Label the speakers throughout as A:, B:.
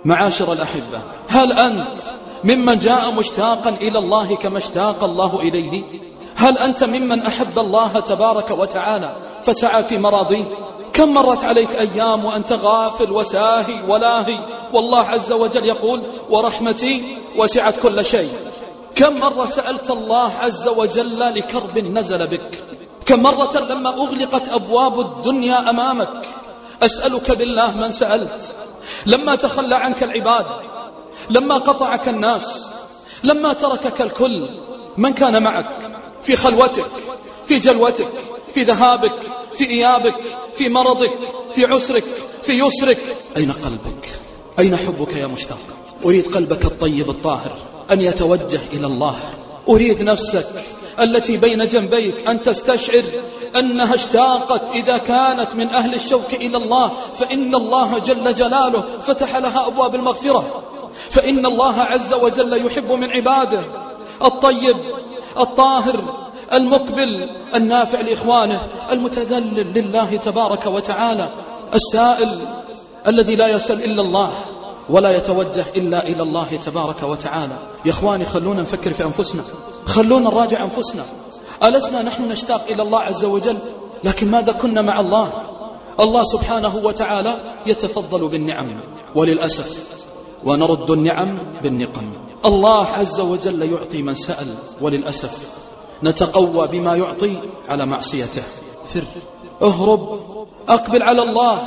A: معاشر الأحبة، هل أنت ممن جاء مشتاقا إلى الله كما اشتاق الله إليه؟ هل أنت ممن أحب الله تبارك وتعالى فسعى في مراضيه؟ كم مرت عليك أيام وأنت غافل وساهي ولاهي، والله عز وجل يقول ورحمتي وسعت كل شيء. كم مرة سألت الله عز وجل لكرب نزل بك؟ كم مرة لما أغلقت أبواب الدنيا أمامك أسألك بالله من سألت؟ لما تخلى عنك العباد، لما قطعك الناس، لما تركك الكل، من كان معك في خلوتك، في جلوتك، في ذهابك، في إيابك، في مرضك، في عسرك، في يسرك؟ أين قلبك؟ أين حبك يا مشتاق؟ أريد قلبك الطيب الطاهر أن يتوجه إلى الله. أريد نفسك التي بين جنبيك أن تستشعر أنها اشتاقت إذا كانت من أهل الشوق إلى الله، فإن الله جل جلاله فتح لها أبواب المغفرة، فإن الله عز وجل يحب من عباده الطيب الطاهر المقبل النافع لإخوانه المتذلل لله تبارك وتعالى، السائل الذي لا يسأل إلا الله ولا يتوجه إلا إلى الله تبارك وتعالى. يا إخواني، خلونا نفكر في أنفسنا، خلونا نراجع أنفسنا. ألسنا نحن نشتاق إلى الله عز وجل؟ لكن ماذا كنا مع الله؟ الله سبحانه وتعالى يتفضل بالنعم وللأسف ونرد النعم بالنقم. الله عز وجل يعطي من سأل وللأسف نتقوى بما يعطي على معصيته. فر، اهرب، أقبل على الله،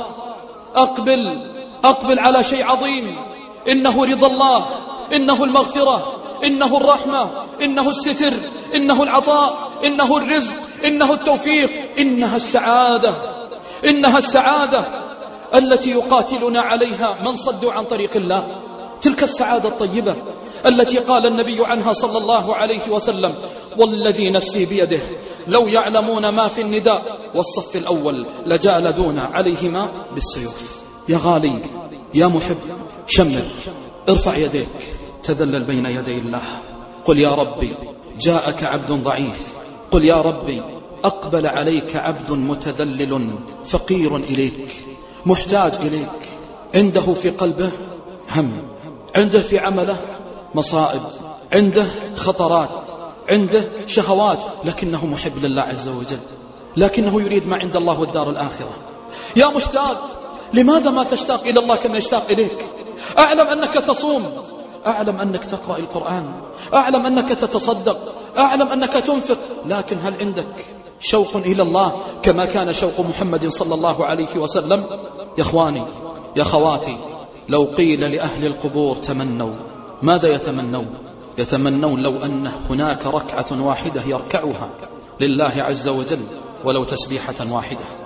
A: أقبل على شيء عظيم، إنه رضا الله، إنه المغفرة، إنه الرحمة، إنه الستر، إنه العطاء، إنه الرزق، إنه التوفيق، إنها السعادة التي يقاتلنا عليها من صدوا عن طريق الله. تلك السعادة الطيبة التي قال النبي عنها صلى الله عليه وسلم والذي نفسي بيده لو يعلمون ما في النداء والصف الأول لجالدون عليهما بالسيوف. يا غالي، يا محب، شمر، ارفع يديك، تذلل بين يدي الله، قل يا ربي جاءك عبد ضعيف، قل يا ربي أقبل عليك عبد متذلل فقير إليك محتاج إليك، عنده في قلبه هم، عنده في عمله مصائب، عنده خطرات، عنده شهوات، لكنه محب لله عز وجل، لكنه يريد ما عند الله والدار الآخرة. يا مشتاق، لماذا ما تشتاق إلى الله كما يشتاق إليك؟ أعلم أنك تصوم، أعلم أنك تقرأ القرآن، أعلم أنك تتصدق، أعلم أنك تنفق، لكن هل عندك شوق إلى الله كما كان شوق محمد صلى الله عليه وسلم؟ يا إخواني، يا خواتي، لو قيل لأهل القبور تمنوا، ماذا يتمنون؟ يتمنون لو أن هناك ركعة واحدة يركعها لله عز وجل ولو تسبيحة واحدة.